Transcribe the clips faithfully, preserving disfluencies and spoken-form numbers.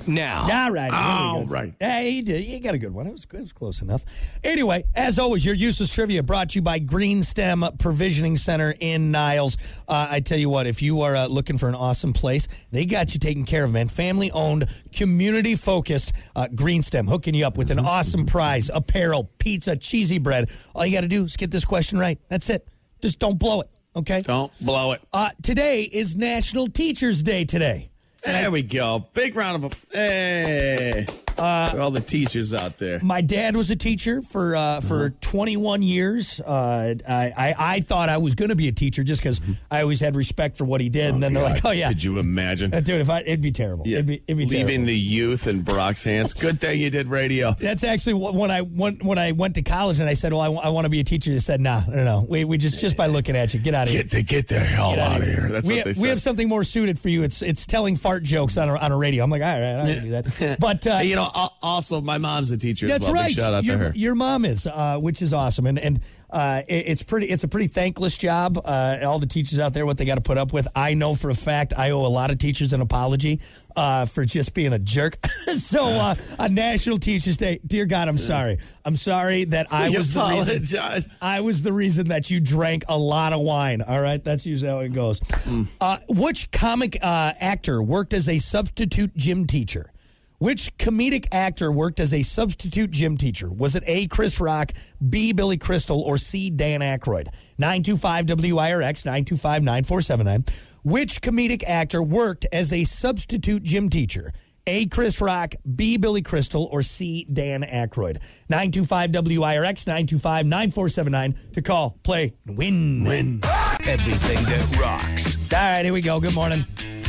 now. All right. All right. Hey, you, did. You got a good one. It was, it was close enough. Anyway, as always, your useless trivia brought to you by Green Stem Provisioning Center in Niles. Uh, I tell you what, if you are uh, looking for an awesome place, they got you taken care of, man. Family-owned, community-focused uh, Green Stem, hooking you up with an awesome prize, apparel, pizza, cheesy bread. All you got to do is get this question right. That's it. Just don't blow it, okay? Don't blow it. Uh, today is National Teachers Day today. There we go. Big round of applause. Hey. Uh, for all the teachers out there. My dad was a teacher for uh, for uh-huh. twenty-one years. Uh, I, I I thought I was going to be a teacher just because I always had respect for what he did. Oh, and then God. They're like, oh, yeah. Could you imagine? Uh, dude, if I, it'd be terrible. Yeah. It'd be, it'd be Leaving terrible. the youth in Brock's hands. Good thing you did radio. That's actually when I went, when I went to college and I said, well, I, w- I want to be a teacher. They said, nah, no, no. We, we just, just by looking at you, get out of get here. The, get the hell get out of here. here. That's we what have, they said. We have something more suited for you. It's it's telling fart jokes on a, on a radio. I'm like, all right, I can do that. But, uh, hey, you know, also, my mom's a teacher that's as well. right. Big shout out your, to her. Your mom is, uh, which is awesome. And, and uh, it, it's pretty. It's a pretty thankless job. Uh, all the teachers out there, what they got to put up with. I know for a fact I owe a lot of teachers an apology uh, for just being a jerk. so uh, on National Teachers Day, dear God, I'm sorry. I'm sorry that I you was apologize. the reason. I was the reason that you drank a lot of wine. All right, that's usually how it goes. Mm. Uh, which comic uh, actor worked as a substitute gym teacher? Which comedic actor worked as a substitute gym teacher? Was it A, Chris Rock, B, Billy Crystal, or C, Dan Aykroyd? nine two five W I R X, nine two five, nine four seven nine. Which comedic actor worked as a substitute gym teacher? A, Chris Rock, B, Billy Crystal, or C, Dan Aykroyd? nine two five W I R X, nine two five, nine four seven nine to call, play, and win. Win. Everything that rocks. All right, here we go. Good morning.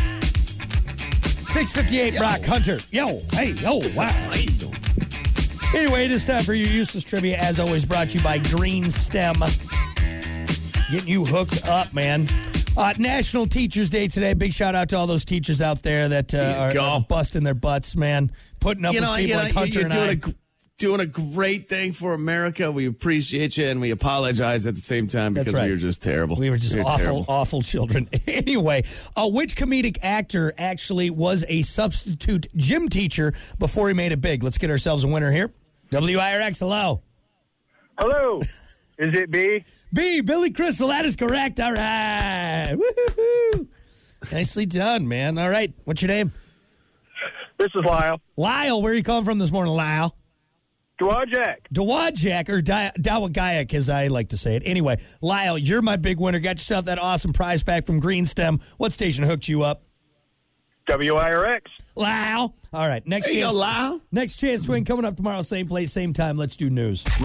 six fifty-eight, yo. Brock Hunter. Yo, hey, yo, wow. Anyway, it is time for your useless trivia, as always, brought to you by Green Stem. Getting you hooked up, man. Uh, National Teachers Day today. Big shout out to all those teachers out there that uh, are, are busting their butts, man. Putting up you know, with people you know, like Hunter you're and doing I. A, doing a great thing for America. We appreciate you, and we apologize at the same time because right. we were just terrible. We were just we were awful, terrible. awful children. Anyway, uh, which comedic actor actually was a substitute gym teacher before he made it big? Let's get ourselves a winner here. W I R X, hello. Hello. Is it B? B, Billy Crystal. That is correct. All right. Woo-hoo-hoo. Nicely done, man. All right. What's your name? This is Lyle. Lyle, where are you calling from this morning, Lyle? Dawajak. Dawajak, or Di- Dawagayak, as I like to say it. Anyway, Lyle, you're my big winner. Got yourself that awesome prize pack from Green Stem. What station hooked you up? W I R X. Lyle. All right. Next there chance. You go, Lyle. Next chance to win coming up tomorrow. Same place, same time. Let's do news.